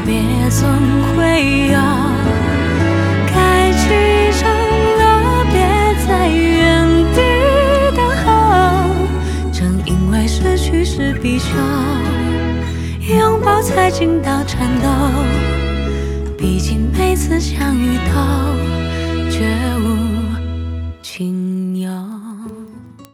别总会有该去程了，别在原地等候。正因为失去是必修，拥抱才惊到颤抖。毕竟每次相遇都